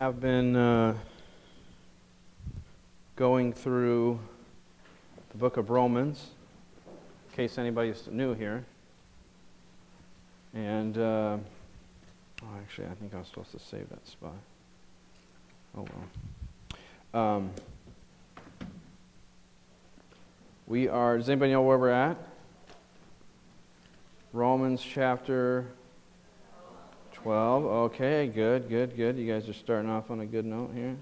I've been going through the book of Romans, in case anybody's new here. And, actually, I think I was supposed to save that spot. Oh, well. Does anybody know where we're at? Romans chapter 12. Okay, good. You guys are starting off on a good note here.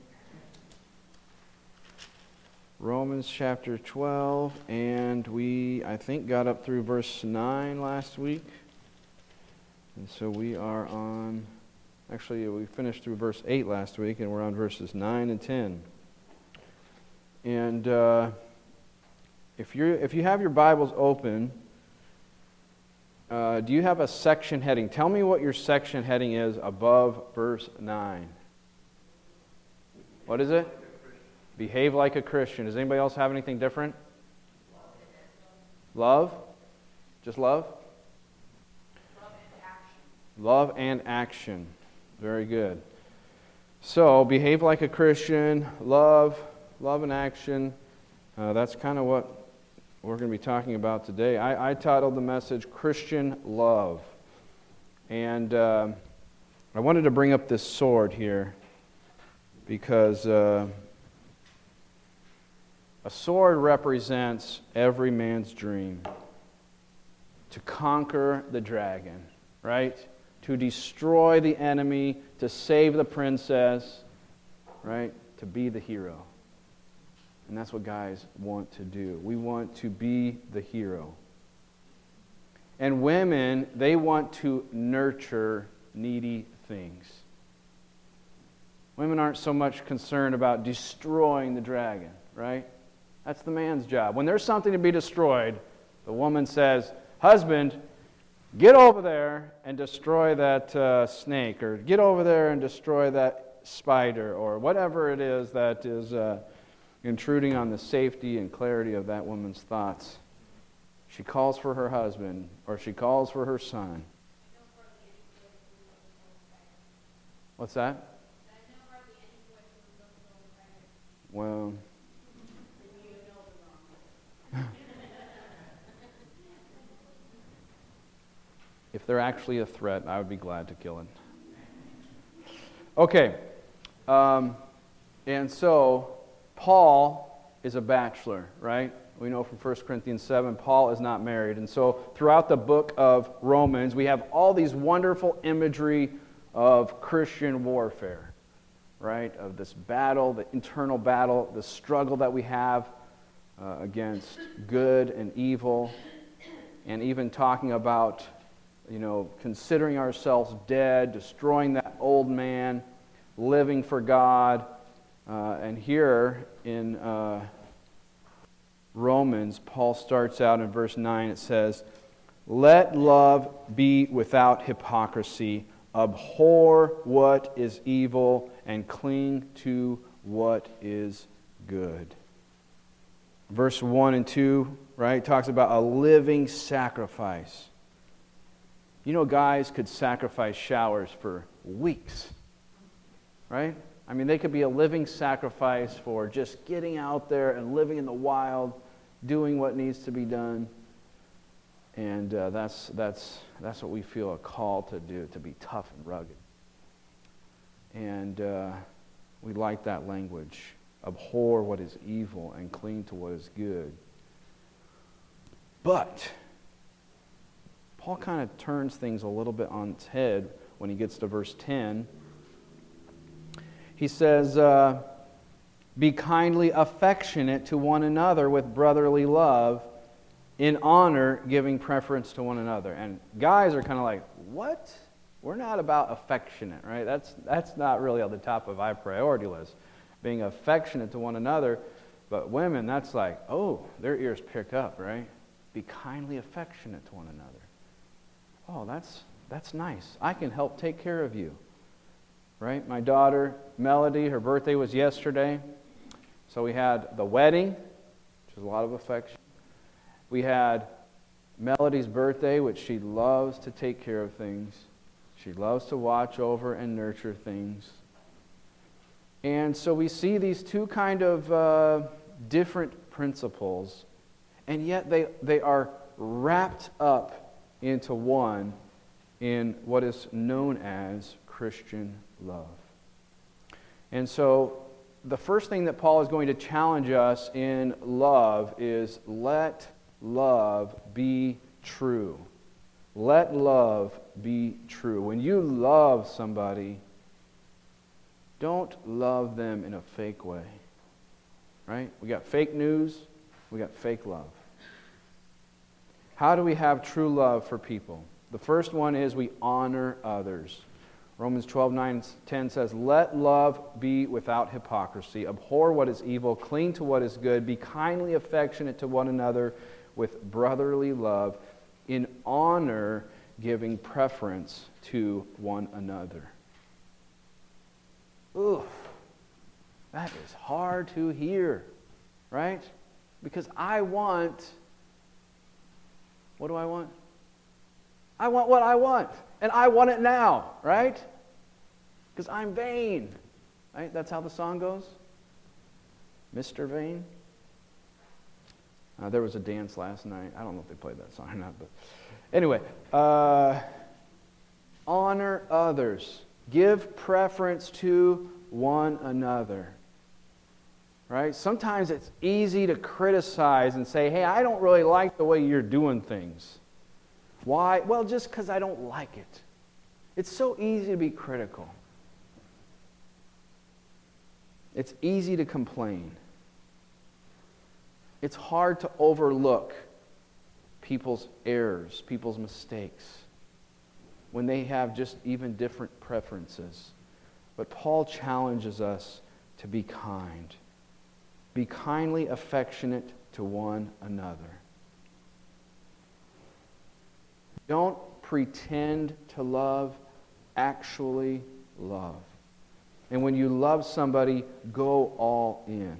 Romans chapter 12, and I think, got up through verse 9 last week. And so we are on, actually, we finished through verse 8 last week, and we're on verses 9 and 10. And if you have your Bibles open, do you have a section heading? Tell me what your section heading is above verse 9. What is it? Behave like a Christian. Does anybody else have anything different? Love? Just love? Love and action. Love and action. Very good. So, behave like a Christian, love and action. That's kind of what we're going to be talking about today. I titled the message, Christian Love. And I wanted to bring up this sword here because a sword represents every man's dream. To conquer the dragon, right? To destroy the enemy, to save the princess, right? To be the hero. And that's what guys want to do. We want to be the hero. And women, they want to nurture needy things. Women aren't so much concerned about destroying the dragon, right? That's the man's job. When there's something to be destroyed, the woman says, husband, get over there and destroy that snake, or get over there and destroy that spider, or whatever it is that is intruding on the safety and clarity of that woman's thoughts. She calls for her husband, or she calls for her son. What's that? Well, if they're actually a threat, I would be glad to kill it. Okay. And so, Paul is a bachelor, right? We know from 1 Corinthians 7, Paul is not married. And so, throughout the book of Romans, we have all these wonderful imagery of Christian warfare, right? Of this battle, the internal battle, the struggle that we have against good and evil, and even talking about, considering ourselves dead, destroying that old man, living for God. And here in Romans, Paul starts out in verse 9. It says, let love be without hypocrisy. Abhor what is evil and cling to what is good. Verse 1 and 2, right, talks about a living sacrifice. Guys could sacrifice showers for weeks, right? I mean, they could be a living sacrifice for just getting out there and living in the wild, doing what needs to be done. And that's what we feel a call to do, to be tough and rugged. And we like that language. Abhor what is evil and cling to what is good. But Paul kind of turns things a little bit on its head when he gets to verse 10. He says, be kindly affectionate to one another with brotherly love, in honor, giving preference to one another. And guys are kind of like, what? We're not about affectionate, right? That's not really on the top of our priority list, being affectionate to one another. But women, that's like, oh, their ears pick up, right? Be kindly affectionate to one another. Oh, that's nice. I can help take care of you. Right? My daughter, Melody, her birthday was yesterday. So we had the wedding, which is a lot of affection. We had Melody's birthday, which she loves to take care of things. She loves to watch over and nurture things. And so we see these two kind of different principles, and yet they are wrapped up into one in what is known as Christian love. And so the first thing that Paul is going to challenge us in love is let love be true. Let love be true. When you love somebody, don't love them in a fake way. Right? We got fake news, we got fake love. How do we have true love for people? The first one is we honor others. Romans 12:9-10 says, "Let love be without hypocrisy. Abhor what is evil, cling to what is good, be kindly affectionate to one another with brotherly love, in honor giving preference to one another." Oof, that is hard to hear, right? Because what do I want? I want what I want, and I want it now, right? Because I'm vain, right? That's how the song goes. Mr. Vain. There was a dance last night. I don't know if they played that song or not, but anyway, honor others. Give preference to one another. Right? Sometimes it's easy to criticize and say, hey, I don't really like the way you're doing things. Why? Well, just because I don't like it. It's so easy to be critical. It's easy to complain. It's hard to overlook people's errors, people's mistakes, when they have just even different preferences. But Paul challenges us to be kind. Be kindly affectionate to one another. Don't pretend to love, actually love. And when you love somebody, go all in.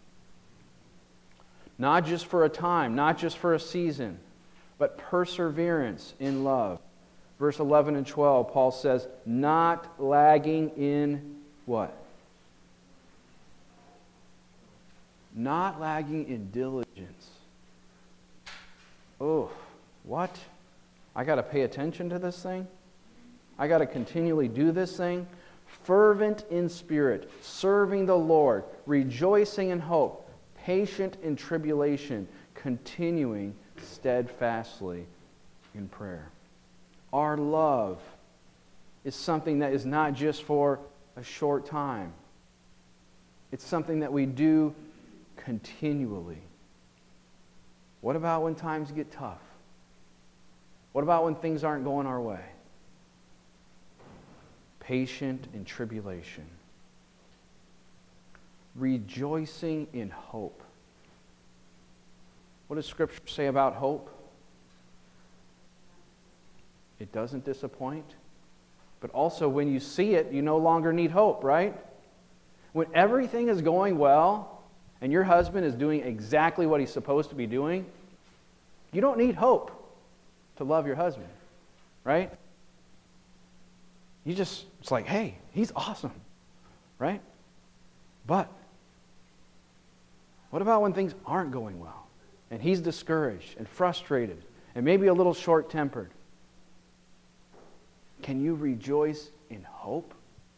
Not just for a time, not just for a season, but perseverance in love. Verse 11 and 12, Paul says, not lagging in what? Not lagging in diligence. Oh, what? I got to pay attention to this thing? I got to continually do this thing? Fervent in spirit, serving the Lord, rejoicing in hope, patient in tribulation, continuing steadfastly in prayer. Our love is something that is not just for a short time. It's something that we do continually. What about when times get tough? What about when things aren't going our way? Patient in tribulation. Rejoicing in hope. What does Scripture say about hope? It doesn't disappoint. But also when you see it, you no longer need hope, right? When everything is going well, and your husband is doing exactly what he's supposed to be doing, you don't need hope to love your husband, right? It's like, hey, he's awesome, right? But what about when things aren't going well, and he's discouraged and frustrated, and maybe a little short-tempered? Can you rejoice in hope?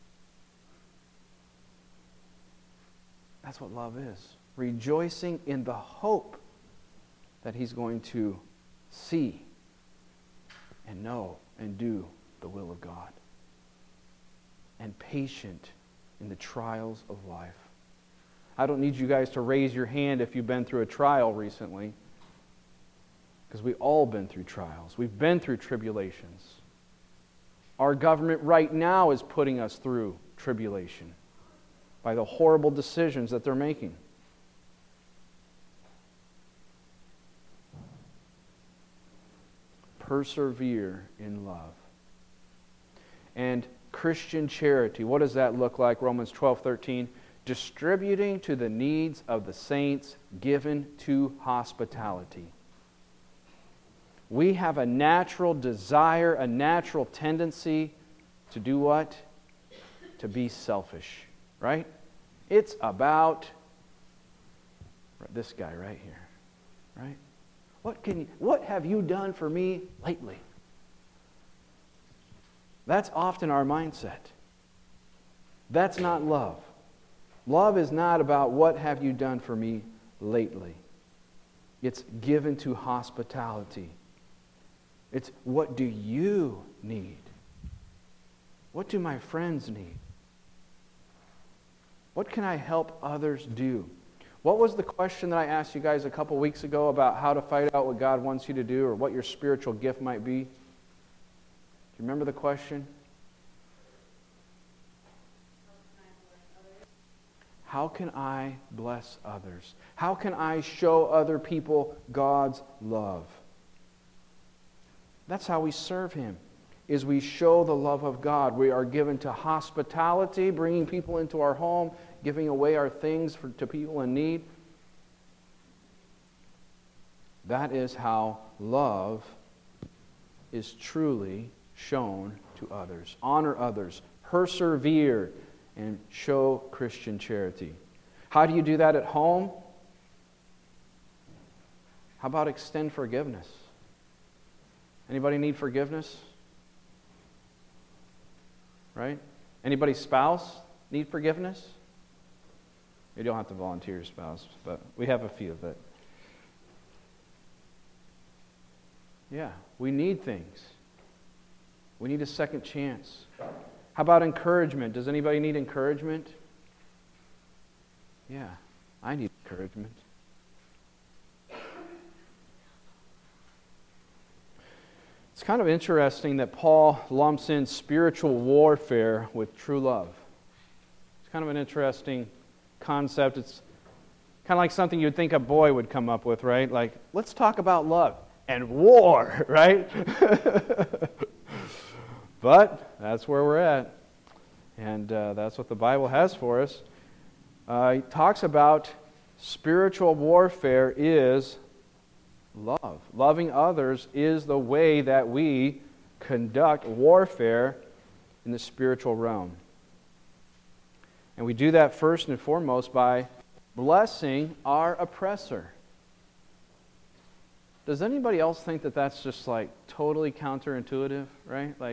That's what love is. Rejoicing in the hope that he's going to see and know and do the will of God. And patient in the trials of life. I don't need you guys to raise your hand if you've been through a trial recently, because we've all been through trials. We've been through tribulations. Our government right now is putting us through tribulation by the horrible decisions that they're making. Persevere in love. And Christian charity, what does that look like? Romans 12:13, distributing to the needs of the saints, given to hospitality. We have a natural desire, a natural tendency to do what? To be selfish, right? It's about this guy right here, right? What have you done for me lately? That's often our mindset. That's not love. Love is not about what have you done for me lately. It's given to hospitality. It's what do you need? What do my friends need? What can I help others do? What was the question that I asked you guys a couple weeks ago about how to fight out what God wants you to do or what your spiritual gift might be? Do you remember the question? How can I bless others? How can I show other people God's love? That's how we serve Him, is we show the love of God. We are given to hospitality, bringing people into our home, giving away our things to people in need. That is how love is truly shown to others. Honor others, persevere, and show Christian charity. How do you do that at home? How about extend forgiveness? Anybody need forgiveness? Right? Anybody's spouse need forgiveness? You don't have to volunteer your spouse, but we have a few that. Yeah, we need things. We need a second chance. How about encouragement? Does anybody need encouragement? Yeah, I need encouragement. It's kind of interesting that Paul lumps in spiritual warfare with true love. It's kind of an interesting concept. It's kind of like something you'd think a boy would come up with, right? Like, let's talk about love and war, right? But that's where we're at. And that's what the Bible has for us. He talks about spiritual warfare is love. Loving others is the way that we conduct warfare in the spiritual realm. And we do that first and foremost by blessing our oppressor. Does anybody else think that that's just like totally counterintuitive, right? Like,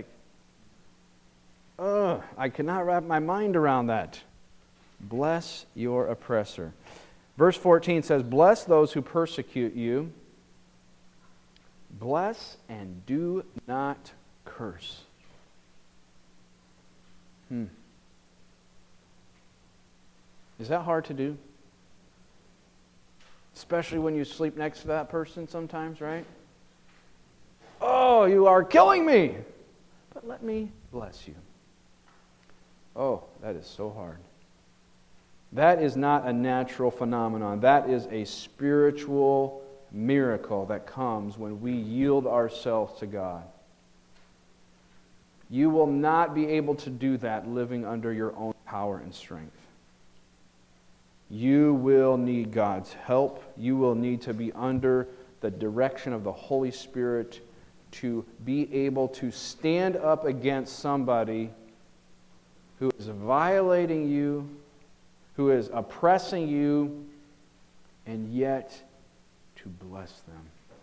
I cannot wrap my mind around that. Bless your oppressor. Verse 14 says, bless those who persecute you. Bless and do not curse. Is that hard to do? Especially when you sleep next to that person sometimes, right? Oh, you are killing me! But let me bless you. Oh, that is so hard. That is not a natural phenomenon. That is a spiritual miracle that comes when we yield ourselves to God. You will not be able to do that living under your own power and strength. You will need God's help. You will need to be under the direction of the Holy Spirit to be able to stand up against somebody who is violating you, who is oppressing you, and yet to bless them.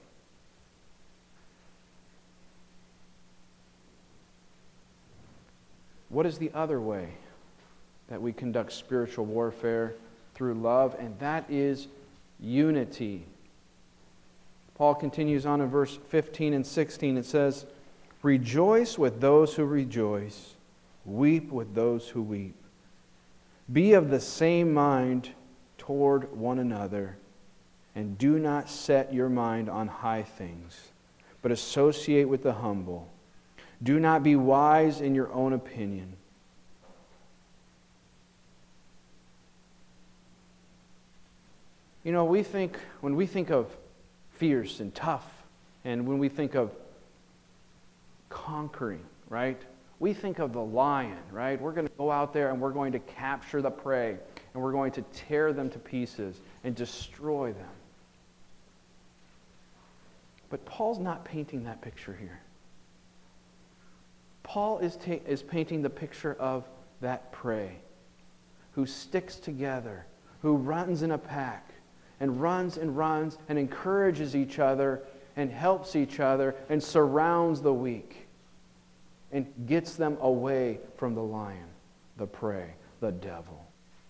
What is the other way that we conduct spiritual warfare? Through love, and that is unity. Paul continues on in verse 15 and 16. It says, rejoice with those who rejoice, weep with those who weep. Be of the same mind toward one another, and do not set your mind on high things, but associate with the humble. Do not be wise in your own opinion. You know, when we think of fierce and tough, and when we think of conquering, right? We think of the lion, right? We're going to go out there and we're going to capture the prey, and we're going to tear them to pieces and destroy them. But Paul's not painting that picture here. Paul is painting the picture of that prey. who sticks together, who runs in a pack, and runs and encourages each other and helps each other and surrounds the weak and gets them away from the lion, the prey, the devil.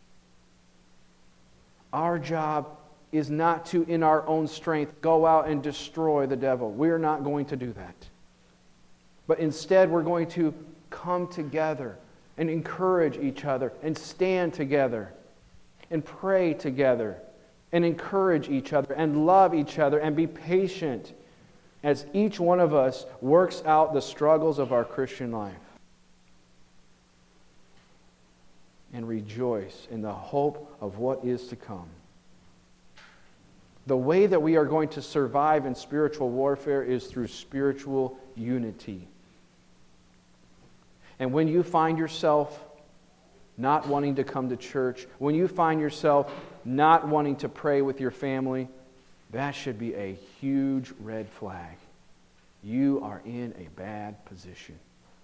Our job is not to, in our own strength, go out and destroy the devil. We're not going to do that. But instead, we're going to come together and encourage each other and stand together and pray together and encourage each other and love each other and be patient as each one of us works out the struggles of our Christian life. And rejoice in the hope of what is to come. The way that we are going to survive in spiritual warfare is through spiritual unity. And when you find yourself not wanting to come to church, when you find yourself not wanting to pray with your family, that should be a huge red flag. You are in a bad position.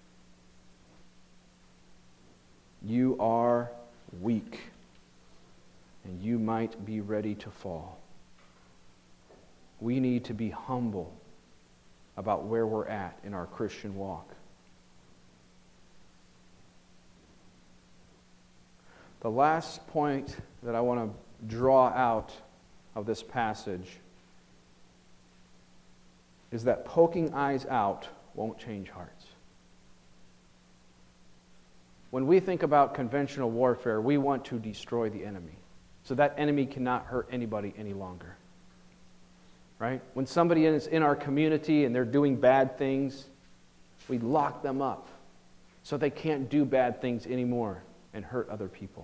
You are weak, and you might be ready to fall. We need to be humble about where we're at in our Christian walk. The last point that I want to draw out of this passage is that poking eyes out won't change hearts. When we think about conventional warfare, we want to destroy the enemy, so that enemy cannot hurt anybody any longer. Right? When somebody is in our community and they're doing bad things, we lock them up so they can't do bad things anymore and hurt other people.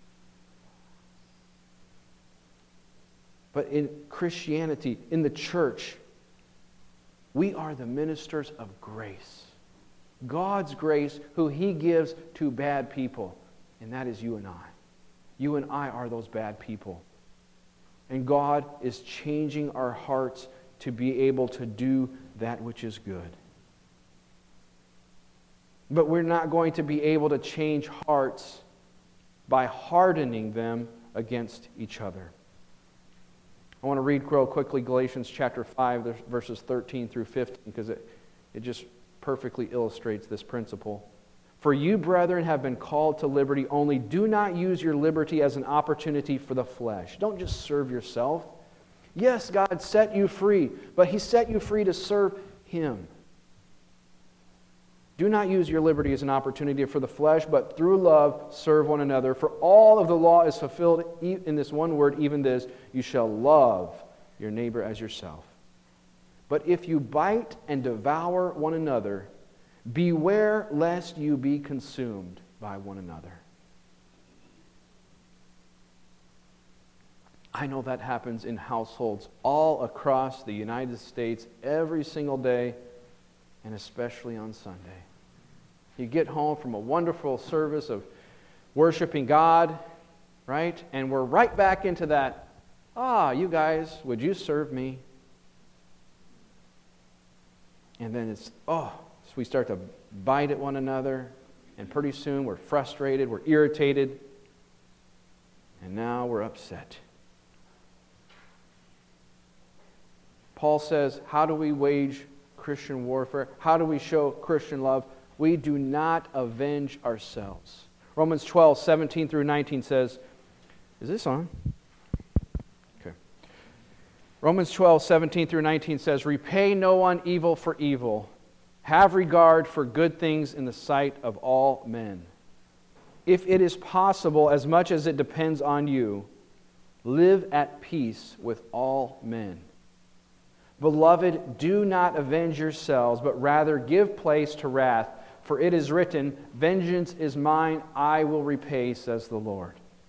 But in Christianity, in the church, we are the ministers of grace. God's grace, who He gives to bad people. And that is you and I. You and I are those bad people. And God is changing our hearts to be able to do that which is good. But we're not going to be able to change hearts by hardening them against each other. I want to read real quickly Galatians chapter 5, verses 13 through 15, because it just perfectly illustrates this principle. For you, brethren, have been called to liberty, only do not use your liberty as an opportunity for the flesh. Don't just serve yourself. Yes, God set you free, but He set you free to serve Him. Do not use your liberty as an opportunity for the flesh, but through love serve one another. For all of the law is fulfilled in this one word, even this, you shall love your neighbor as yourself. But if you bite and devour one another, beware lest you be consumed by one another. I know that happens in households all across the United States every single day, and especially on Sunday. You get home from a wonderful service of worshiping God, right? And we're right back into that, you guys, would you serve me? And then so we start to bite at one another, and pretty soon we're frustrated, we're irritated, and now we're upset. Paul says, how do we wage Christian warfare? How do we show Christian love? We do not avenge ourselves. Romans 12, 17 through 19 says, is this on? Okay. Romans 12, 17 through 19 says, repay no one evil for evil. Have regard for good things in the sight of all men. If it is possible, as much as it depends on you, live at peace with all men. Beloved, do not avenge yourselves, but rather give place to wrath. For it is written, vengeance is mine, I will repay, says the Lord.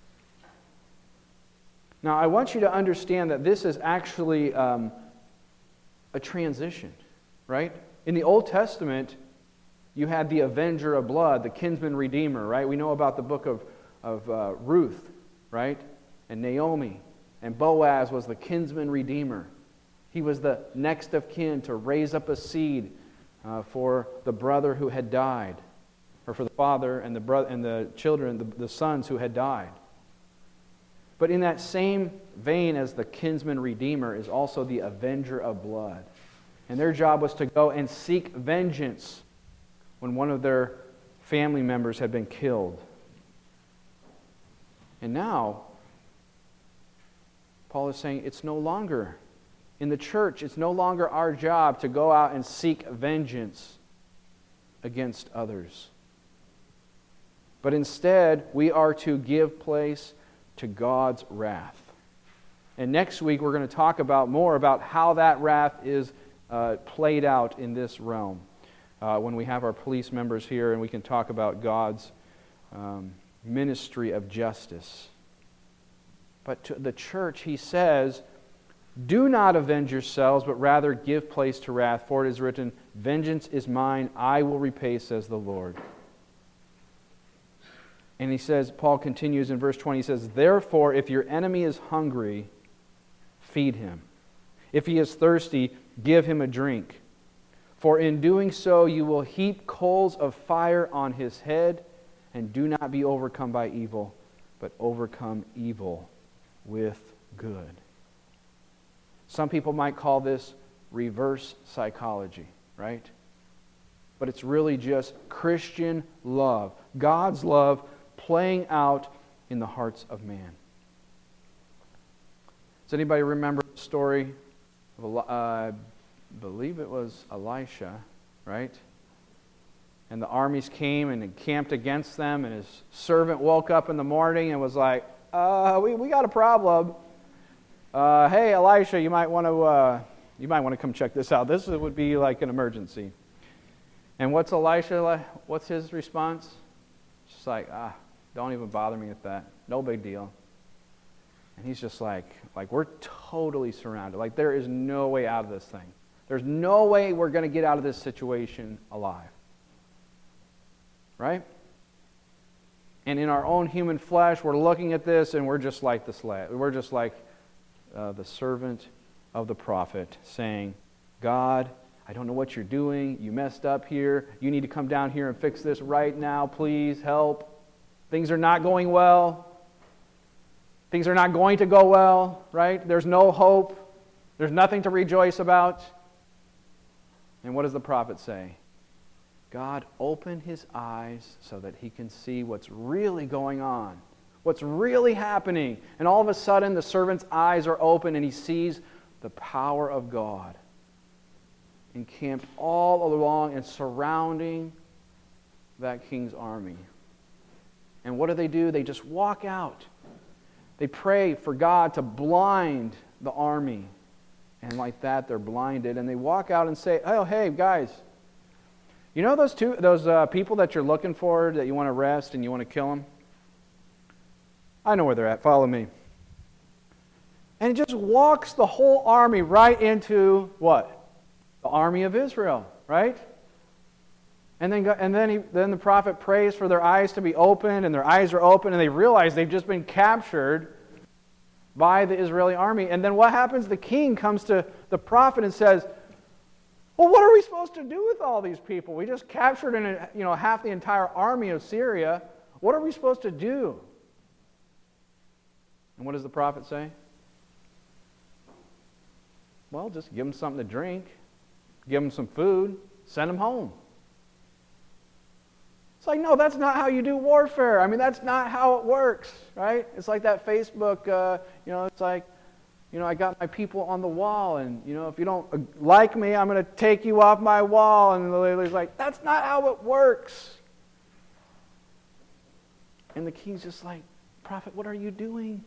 Now, I want you to understand that this is actually a transition, right? In the Old Testament, you had the avenger of blood, the kinsman redeemer, right? We know about the book of Ruth, right? And Naomi. And Boaz was the kinsman redeemer. He was the next of kin to raise up a seed for the brother who had died. or for the father and the brother and the children, the sons who had died. But in that same vein as the kinsman redeemer is also the avenger of blood. And their job was to go and seek vengeance when one of their family members had been killed. And now, Paul is saying it's no longer, in the church, it's no longer our job to go out and seek vengeance against others. But instead, we are to give place to God's wrath. And next week, we're going to talk more about how that wrath is played out in this realm. When we have our police members here and we can talk about God's ministry of justice. But to the church, he says, do not avenge yourselves, but rather give place to wrath. For it is written, vengeance is mine, I will repay, says the Lord. And he says, Paul continues in verse 20, he says, therefore, if your enemy is hungry, feed him. If he is thirsty, give him a drink. For in doing so, you will heap coals of fire on his head, and do not be overcome by evil, but overcome evil with good. Some people might call this reverse psychology, right? But it's really just Christian love, God's love playing out in the hearts of man. Does anybody remember the story of, I believe it was Elisha, right? And the armies came and encamped against them, and his servant woke up in the morning and was like, we got a problem. Hey, Elisha, you might want to come check this out. This would be like an emergency. And what's his response? Just like, don't even bother me with that. No big deal. And he's just like we're totally surrounded. Like there is no way out of this thing. There's no way we're going to get out of this situation alive. Right? And in our own human flesh, we're looking at this and we're just like the slave. We're just like the servant of the prophet saying, God, I don't know what you're doing. You messed up here. You need to come down here and fix this right now. Please help. Things are not going well. Things are not going to go well, right? There's no hope. There's nothing to rejoice about. And what does the prophet say? God, open his eyes so that he can see what's really going on, what's really happening. And all of a sudden, the servant's eyes are open and he sees the power of God encamped all along and surrounding that king's army. And what do? They just walk out. They pray for God to blind the army. And like that, they're blinded. And they walk out and say, oh, hey, guys, you know those people that you're looking for that you want to arrest and you want to kill them? I know where they're at. Follow me. And it just walks the whole army right into what? The army of Israel, right? And then the prophet prays for their eyes to be opened, and their eyes are open, and they realize they've just been captured by the Israeli army. And then what happens? The king comes to the prophet and says, well, what are we supposed to do with all these people? We just captured half the entire army of Syria. What are we supposed to do? And what does the prophet say? Well, just give them something to drink, give them some food, send them home. It's like, no, that's not how you do warfare. I mean, that's not how it works, right? It's like that Facebook, it's like, I got my people on the wall, and, if you don't like me, I'm going to take you off my wall. And the lady's like, that's not how it works. And the king's just like, prophet, what are you doing?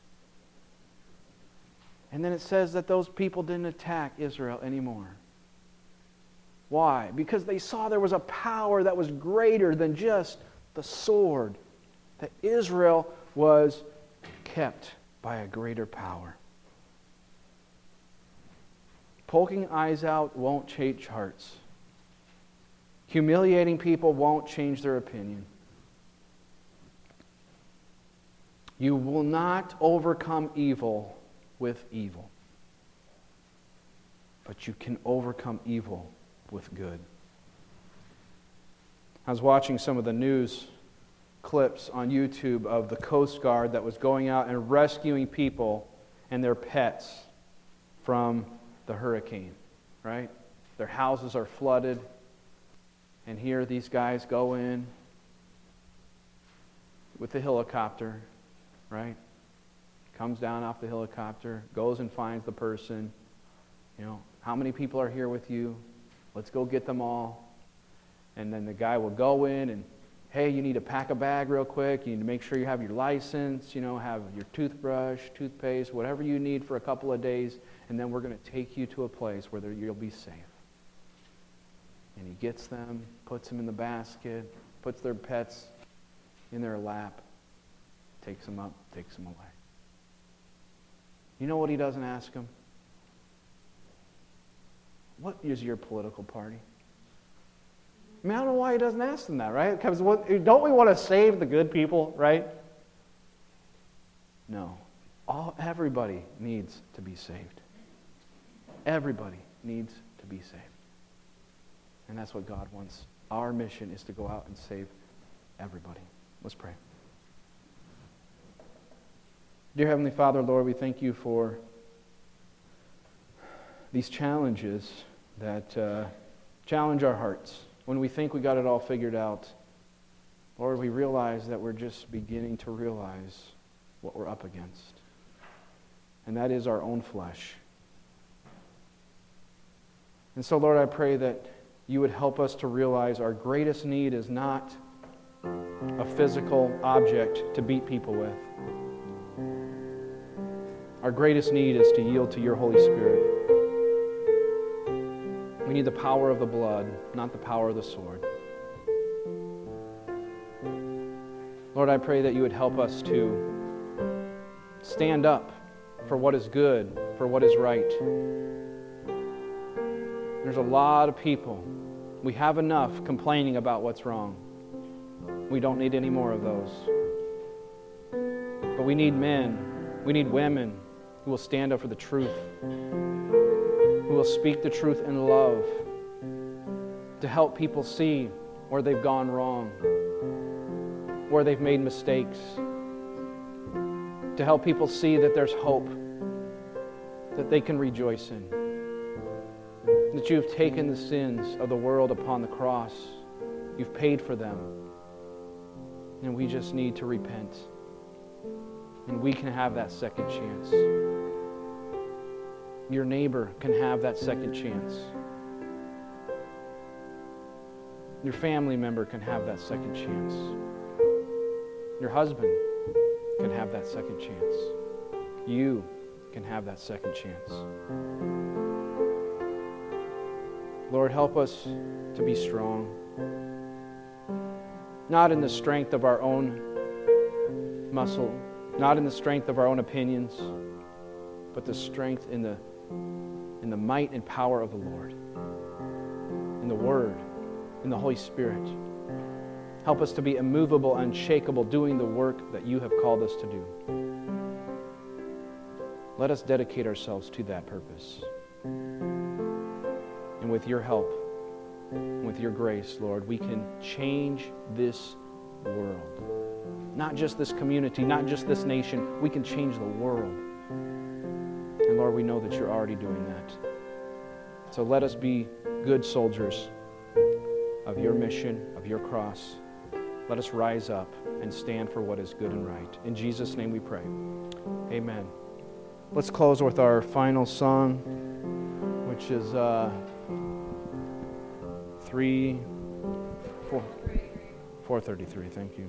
And then it says that those people didn't attack Israel anymore. Why? Because they saw there was a power that was greater than just the sword. That Israel was kept by a greater power. Poking eyes out won't change hearts. Humiliating people won't change their opinion. You will not overcome evil with evil. But you can overcome evil with good. I was watching some of the news clips on YouTube of the Coast Guard that was going out and rescuing people and their pets from the hurricane, right? Their houses are flooded, and here these guys go in with the helicopter, right? Comes down off the helicopter, goes and finds the person. How many people are here with you? Let's go get them all. And then the guy will go in and, hey, you need to pack a bag real quick. You need to make sure you have your license, have your toothbrush, toothpaste, whatever you need for a couple of days. And then we're going to take you to a place where you'll be safe. And he gets them, puts them in the basket, puts their pets in their lap, takes them up, takes them away. You know what he doesn't ask them? What is your political party? I mean, I don't know why he doesn't ask them that, right? Because don't we want to save the good people, right? No. Everybody needs to be saved. Everybody needs to be saved. And that's what God wants. Our mission is to go out and save everybody. Let's pray. Dear Heavenly Father, Lord, we thank you for these challenges that challenge our hearts. When we think we got it all figured out, Lord, we realize that we're just beginning to realize what we're up against. And that is our own flesh. And so, Lord, I pray that you would help us to realize our greatest need is not a physical object to beat people with. Our greatest need is to yield to your Holy Spirit. We need the power of the blood, not the power of the sword. Lord, I pray that you would help us to stand up for what is good, for what is right. There's a lot of people. We have enough complaining about what's wrong. We don't need any more of those. But we need men, we need women who will stand up for the truth, who will speak the truth in love, to help people see where they've gone wrong, where they've made mistakes, to help people see that there's hope, that they can rejoice in, that you've taken the sins of the world upon the cross, you've paid for them, and we just need to repent, and we can have that second chance. Your neighbor can have that second chance. Your family member can have that second chance. Your husband can have that second chance. You can have that second chance. Lord, help us to be strong. Not in the strength of our own muscle, not in the strength of our own opinions, but the strength in the might and power of the Lord, in the Word, in the Holy Spirit. Help us to be immovable, unshakable, doing the work that you have called us to do. Let us dedicate ourselves to that purpose. And with your help, with your grace, Lord, we can change this world. Not just this community, not just this nation. We can change the world. And Lord, we know that you're already doing that. So let us be good soldiers of your mission, of your cross. Let us rise up and stand for what is good and right. In Jesus' name we pray. Amen. Let's close with our final song, which is 433. Thank you.